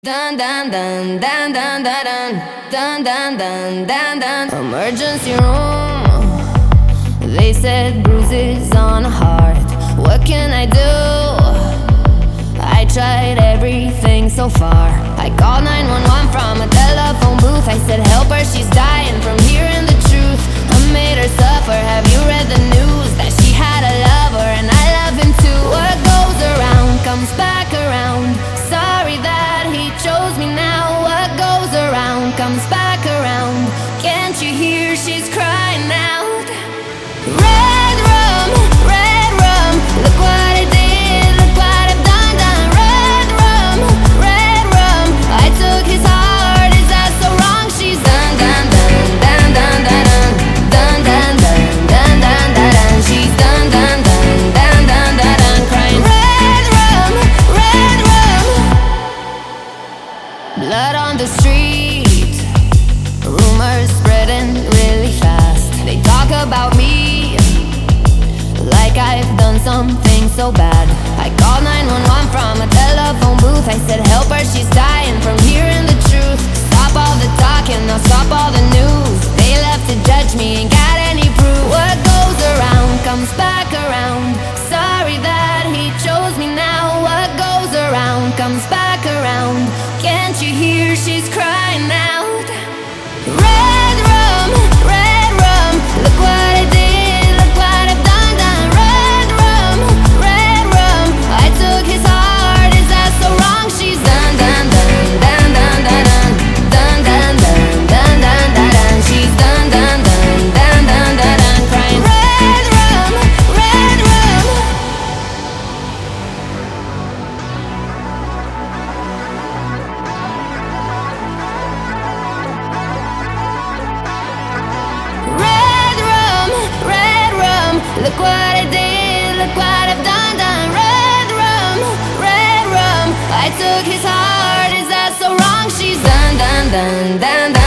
Dun dun dun dun dun dun dun dun dun dun dun. Emergency room. They said bruises on a heart. What can I do? I tried everything so far. I called 911 from a telephone booth. I said help her, she's dying from hearing the truth. I made her suffer. Have you read the news? That she had a lover and I love him too. What goes around comes back around. Sorry that he chose me now. What goes around comes back around. Can't you hear she's crying out? Red rum, look what I did, look what I've done, done. Red rum, I took his heart, is that so wrong? She's done, done, done, done, done, done, done, done, done, done, done, done. She's done, done, done, done, done, done, done, crying. Red rum, blood on the street, rumors spreading really fast. They talk about me like I've done something so bad. I called 911 from a telephone booth. I said help her, she's dying from hearing the truth. Stop all the talking, now stop all the news. They left to judge me, ain't got any proof. What goes around comes back around. Sorry that he chose me now. What goes around comes back around. Can't you hear she's crying out? Red rum, look what I did, look what I've done, done. Red rum, I took his heart, is that so wrong? She's done, done, done, done, done, done, done, done, done, done, done, done, done. She's done, done, done, done, done, done, done, crying. Red rum. Red rum, look what I did, look what I've done, done. Red rum, I took his heart, is that so wrong? She's done, done, done, done, done.